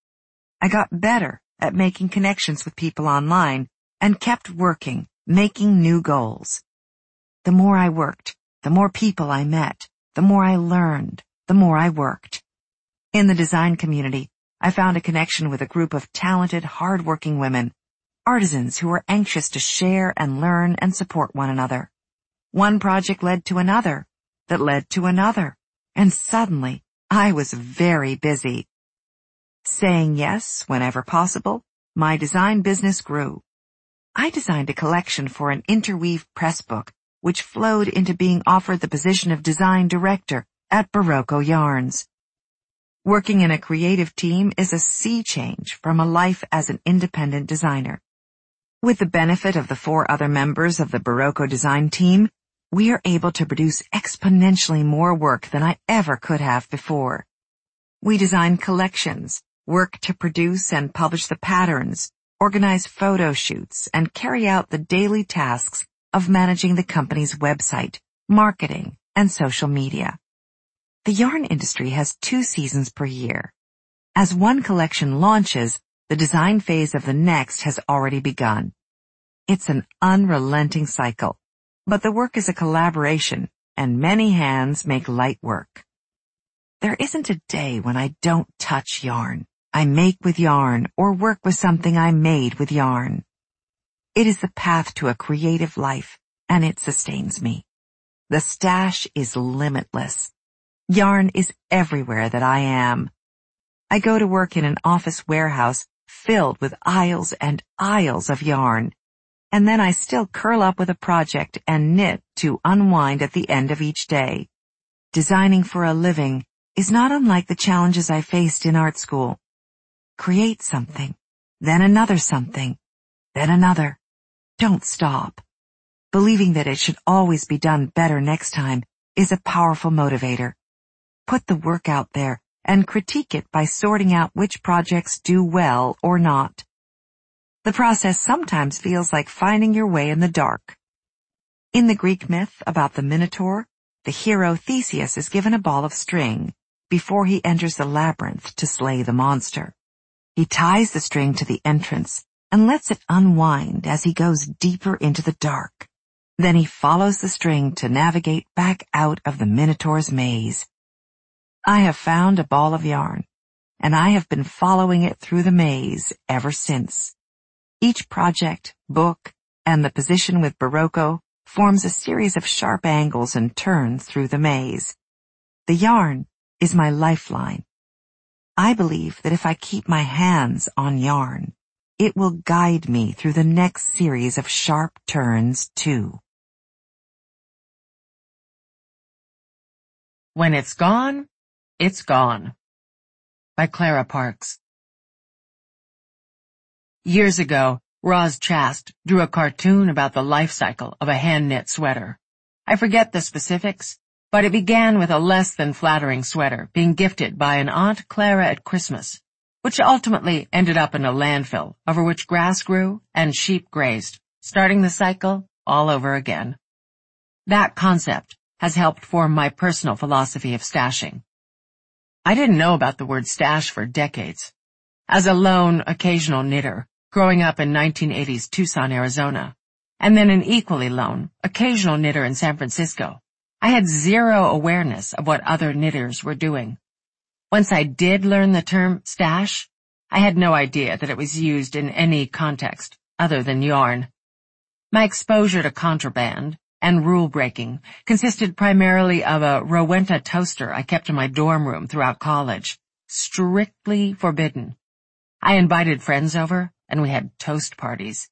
I got better at making connections with people online and kept working, making new goals. The more I worked, the more people I met, the more I learned, the more I worked. In the design community, I found a connection with a group of talented, hard-working women. artisans who were anxious to share and learn and support one another. One project led to another, that led to another, and suddenly I was very busy. Saying yes whenever possible, my design business grew. I designed a collection for an interweave press book, which flowed into being offered the position of design director at Barocco Yarns. Working in a creative team is a sea change from a life as an independent designer. With the benefit of the 4 other members of the Barocco design team, we are able to produce exponentially more work than I ever could have before. We design collections, work to produce and publish the patterns, organize photo shoots, and carry out the daily tasks of managing the company's website, marketing, and social media. The yarn industry has 2 seasons per year. As one collection launches, the design phase of the next has already begun. It's an unrelenting cycle, but the work is a collaboration, and many hands make light work. There isn't a day when I don't touch yarn. I make with yarn or work with something I made with yarn. It is the path to a creative life, and it sustains me. The stash is limitless. Yarn is everywhere that I am. I go to work in an office warehouse filled with aisles and aisles of yarn, and then I still curl up with a project and knit to unwind at the end of each day. Designing for a living is not unlike the challenges I faced in art school. Create something, then another something, then another. Don't stop. Believing that it should always be done better next time is a powerful motivator. Put the work out there and critique it by sorting out which projects do well or not. The process sometimes feels like finding your way in the dark. In the Greek myth about the Minotaur, the hero Theseus is given a ball of string before he enters the labyrinth to slay the monster. He ties the string to the entrance and lets it unwind as he goes deeper into the dark. Then he follows the string to navigate back out of the Minotaur's maze. I have found a ball of yarn, and I have been following it through the maze ever since. Each project, book, and the position with Barocco forms a series of sharp angles and turns through the maze. The yarn is my lifeline. I believe that if I keep my hands on yarn, it will guide me through the next series of sharp turns too. When it's gone, it's gone. By Clara Parks. Years ago, Roz Chast drew a cartoon about the life cycle of a hand-knit sweater. I forget the specifics, but it began with a less than flattering sweater being gifted by an Aunt Clara at Christmas, which ultimately ended up in a landfill over which grass grew and sheep grazed, starting the cycle all over again. That concept has helped form my personal philosophy of stashing. I didn't know about the word stash for decades. As a lone, occasional knitter, growing up in 1980s Tucson, Arizona, and then an equally lone, occasional knitter in San Francisco, I had zero awareness of what other knitters were doing. Once I did learn the term stash, I had no idea that it was used in any context other than yarn. My exposure to contraband and rule-breaking consisted primarily of a Rowenta toaster I kept in my dorm room throughout college. Strictly forbidden. I invited friends over, and we had toast parties.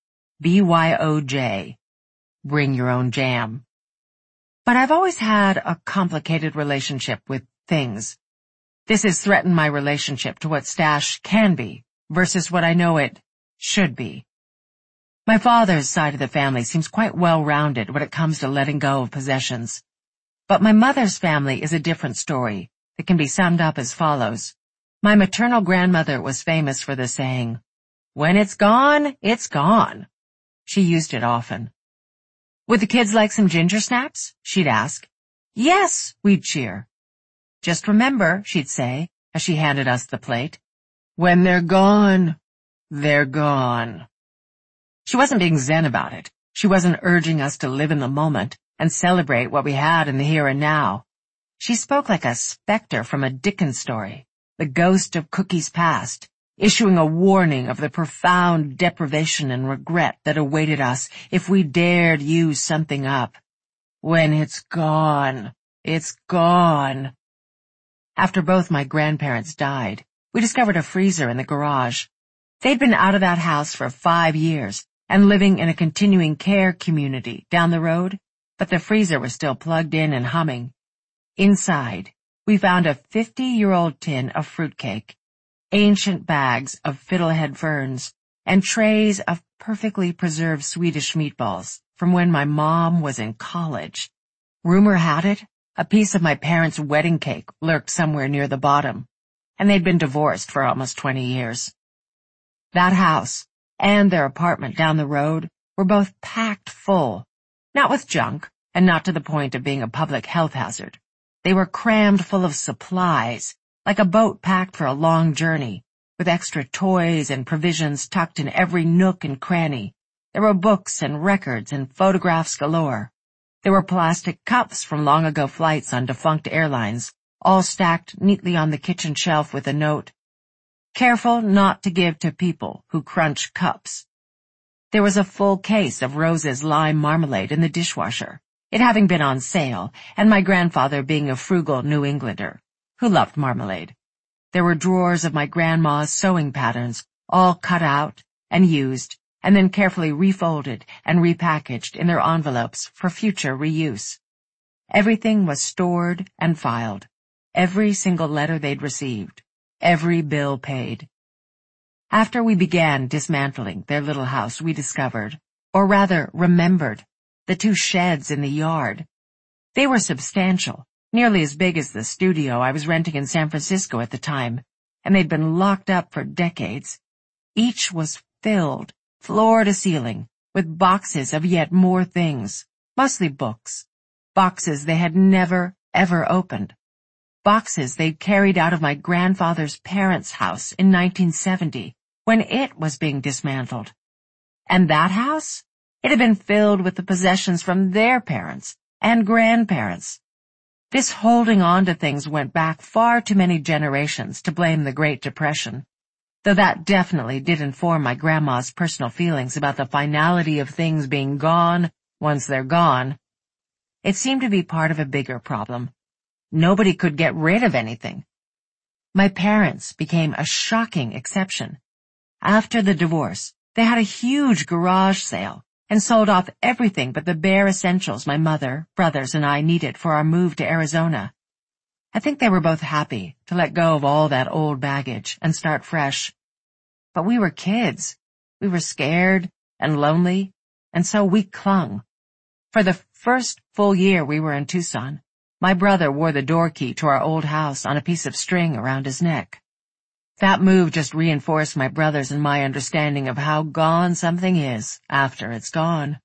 BYOJ. Bring your own jam. But I've always had a complicated relationship with things. This has threatened my relationship to what stash can be versus what I know it should be. My father's side of the family seems quite well-rounded when it comes to letting go of possessions. But my mother's family is a different story that can be summed up as follows. My maternal grandmother was famous for the saying, "When it's gone, it's gone." She used it often. "Would the kids like some ginger snaps?" she'd ask. "Yes," we'd cheer. "Just remember," she'd say, as she handed us the plate, "when they're gone, they're gone." She wasn't being zen about it. She wasn't urging us to live in the moment and celebrate what we had in the here and now. She spoke like a specter from a Dickens story, the ghost of cookies past, issuing a warning of the profound deprivation and regret that awaited us if we dared use something up. When it's gone, it's gone. After both my grandparents died, we discovered a freezer in the garage. They'd been out of that house for 5 years and living in a continuing care community down the road, but the freezer was still plugged in and humming. Inside, we found a 50-year-old tin of fruitcake, ancient bags of fiddlehead ferns, and trays of perfectly preserved Swedish meatballs from when my mom was in college. Rumor had it, a piece of my parents' wedding cake lurked somewhere near the bottom, and they'd been divorced for almost 20 years. That house and their apartment down the road were both packed full, not with junk and not to the point of being a public health hazard. They were crammed full of supplies, like a boat packed for a long journey, with extra toys and provisions tucked in every nook and cranny. There were books and records and photographs galore. There were plastic cups from long-ago flights on defunct airlines, all stacked neatly on the kitchen shelf with a note, "Careful not to give to people who crunch cups." There was a full case of Rose's lime marmalade in the dishwasher, it having been on sale, and my grandfather being a frugal New Englander who loved marmalade. There were drawers of my grandma's sewing patterns, all cut out and used, and then carefully refolded and repackaged in their envelopes for future reuse. Everything was stored and filed, every single letter they'd received, every bill paid. After we began dismantling their little house, we discovered, or rather remembered, the 2 sheds in the yard. They were substantial, nearly as big as the studio I was renting in San Francisco at the time, and they'd been locked up for decades. Each was filled, floor to ceiling, with boxes of yet more things, mostly books, boxes they had never, ever opened, boxes they'd carried out of my grandfather's parents' house in 1970, when it was being dismantled. And that house? It had been filled with the possessions from their parents and grandparents. This holding on to things went back far too many generations to blame the Great Depression, though that definitely did inform my grandma's personal feelings about the finality of things being gone once they're gone. It seemed to be part of a bigger problem. Nobody could get rid of anything. My parents became a shocking exception. After the divorce, they had a huge garage sale and sold off everything but the bare essentials my mother, brothers, and I needed for our move to Arizona. I think they were both happy to let go of all that old baggage and start fresh. But we were kids. We were scared and lonely, and so we clung. For the first full year we were in Tucson, my brother wore the door key to our old house on a piece of string around his neck. That move just reinforced my brother's and my understanding of how gone something is after it's gone.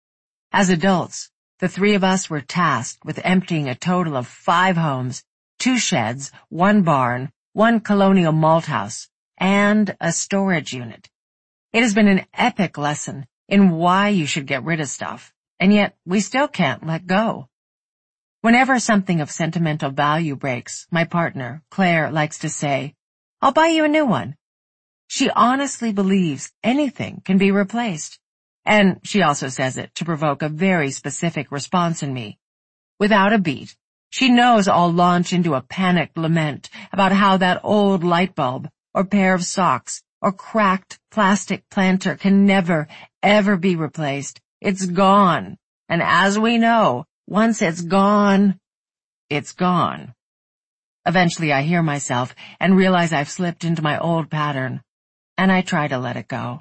As adults, the 3 of us were tasked with emptying a total of 5 homes, 2 sheds, 1 barn, 1 colonial malt house, and a storage unit. It has been an epic lesson in why you should get rid of stuff, and yet we still can't let go. Whenever something of sentimental value breaks, my partner, Claire, likes to say, "I'll buy you a new one." She honestly believes anything can be replaced, and she also says it to provoke a very specific response in me. Without a beat, she knows I'll launch into a panicked lament about how that old light bulb or pair of socks or cracked plastic planter can never, ever be replaced. It's gone, and as we know, once it's gone, it's gone. Eventually I hear myself and realize I've slipped into my old pattern, and I try to let it go.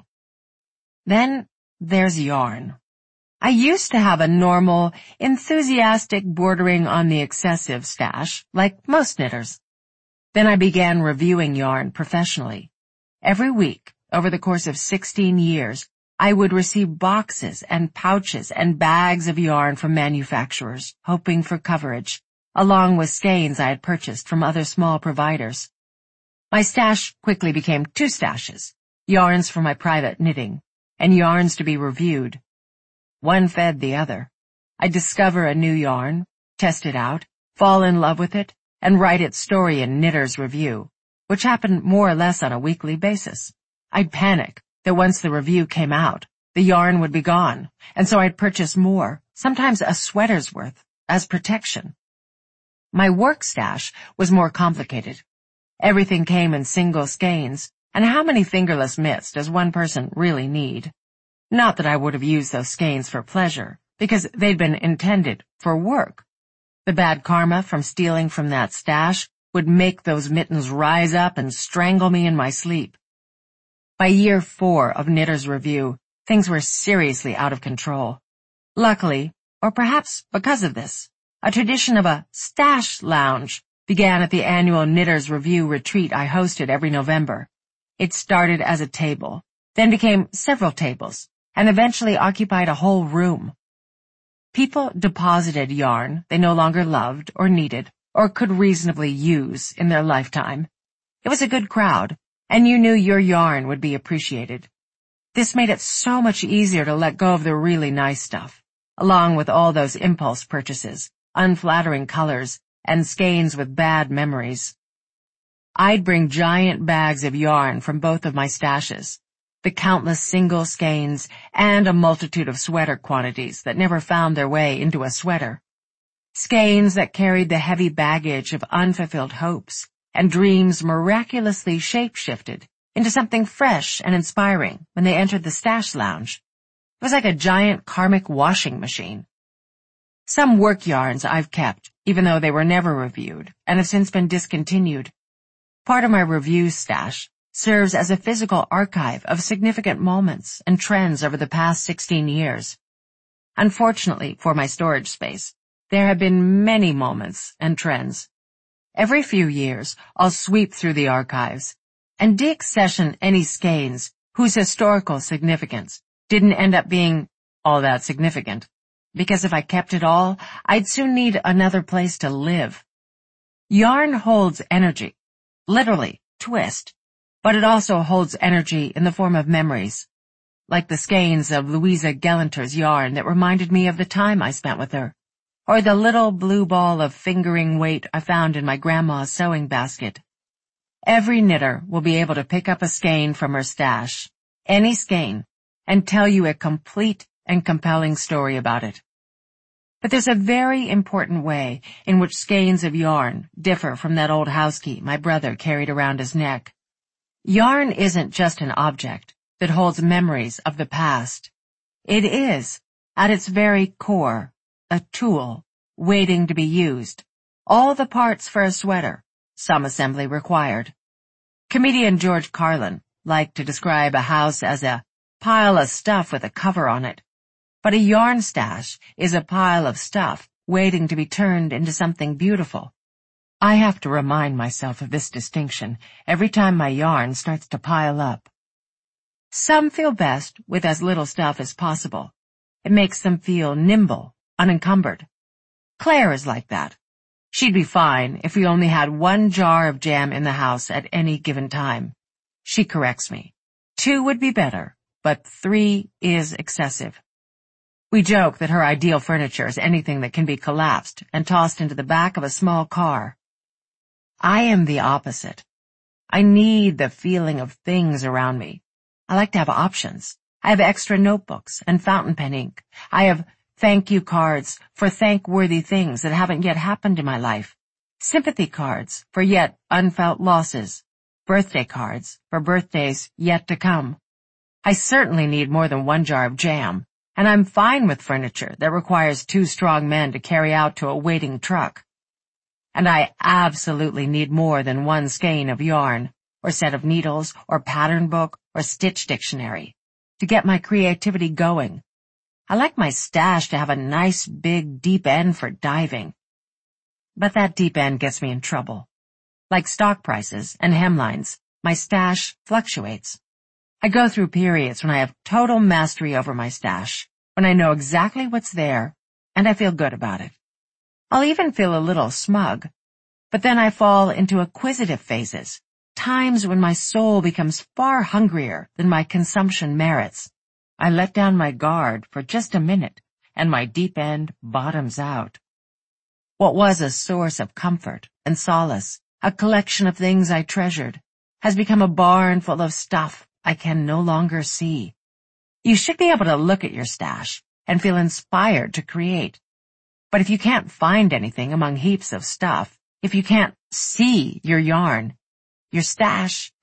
Then there's yarn. I used to have a normal, enthusiastic bordering on the excessive stash, like most knitters. Then I began reviewing yarn professionally. Every week, over the course of 16 years, I would receive boxes and pouches and bags of yarn from manufacturers, hoping for coverage, along with skeins I had purchased from other small providers. My stash quickly became 2 stashes, yarns for my private knitting, and yarns to be reviewed. One fed the other. I'd discover a new yarn, test it out, fall in love with it, and write its story in Knitter's Review. which happened more or less on a weekly basis. I'd panic that once the review came out, the yarn would be gone, and so I'd purchase more, sometimes a sweater's worth, as protection. My work stash was more complicated. Everything came in single skeins, and how many fingerless mitts does one person really need? Not that I would have used those skeins for pleasure, because they'd been intended for work. The bad karma from stealing from that stash would make those mittens rise up and strangle me in my sleep. By year 4 of Knitter's Review, things were seriously out of control. Luckily, or perhaps because of this, a tradition of a stash lounge began at the annual Knitter's Review retreat I hosted every November. It started as a table, then became several tables, and eventually occupied a whole room. People deposited yarn they no longer loved or needed or could reasonably use in their lifetime. It was a good crowd, and you knew your yarn would be appreciated. This made it so much easier to let go of the really nice stuff, along with all those impulse purchases, unflattering colors, and skeins with bad memories. I'd bring giant bags of yarn from both of my stashes, the countless single skeins, and a multitude of sweater quantities that never found their way into a sweater. Skeins that carried the heavy baggage of unfulfilled hopes and dreams miraculously shape-shifted into something fresh and inspiring when they entered the stash lounge. It was like a giant karmic washing machine. Some work yarns I've kept, even though they were never reviewed, and have since been discontinued. Part of my review stash serves as a physical archive of significant moments and trends over the past 16 years. Unfortunately for my storage space, there have been many moments and trends. Every few years, I'll sweep through the archives and deaccession any skeins whose historical significance didn't end up being all that significant, because if I kept it all, I'd soon need another place to live. Yarn holds energy, literally, twist, but it also holds energy in the form of memories, like the skeins of Louisa Gellenter's yarn that reminded me of the time I spent with her, or the little blue ball of fingering weight I found in my grandma's sewing basket. Every knitter will be able to pick up a skein from her stash, any skein, and tell you a complete and compelling story about it. But there's a very important way in which skeins of yarn differ from that old house key my brother carried around his neck. Yarn isn't just an object that holds memories of the past. It is, at its very core, a tool waiting to be used. All the parts for a sweater, some assembly required. Comedian George Carlin liked to describe a house as a pile of stuff with a cover on it. But a yarn stash is a pile of stuff waiting to be turned into something beautiful. I have to remind myself of this distinction every time my yarn starts to pile up. Some feel best with as little stuff as possible. It makes them feel nimble, unencumbered. Claire is like that. She'd be fine if we only had 1 jar of jam in the house at any given time. She corrects me. 2 would be better, but 3 is excessive. We joke that her ideal furniture is anything that can be collapsed and tossed into the back of a small car. I am the opposite. I need the feeling of things around me. I like to have options. I have extra notebooks and fountain pen ink. I have thank you cards for thank-worthy things that haven't yet happened in my life. Sympathy cards for yet unfelt losses. Birthday cards for birthdays yet to come. I certainly need more than 1 jar of jam, and I'm fine with furniture that requires 2 strong men to carry out to a waiting truck. And I absolutely need more than 1 skein of yarn, or set of needles, or pattern book, or stitch dictionary, to get my creativity going. I like my stash to have a nice big deep end for diving. But that deep end gets me in trouble. Like stock prices and hemlines, my stash fluctuates. I go through periods when I have total mastery over my stash, when I know exactly what's there, and I feel good about it. I'll even feel a little smug. But then I fall into acquisitive phases, times when my soul becomes far hungrier than my consumption merits. I let down my guard for just a minute, and my deep end bottoms out. What was a source of comfort and solace a collection of things I treasured, has become a barn full of stuff I can no longer see. You should be able to look at your stash and feel inspired to create. But if you can't find anything among heaps of stuff, if you can't see your yarn, your stash